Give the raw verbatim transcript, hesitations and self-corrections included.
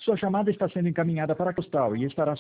Sua chamada está sendo encaminhada para a Costal e estará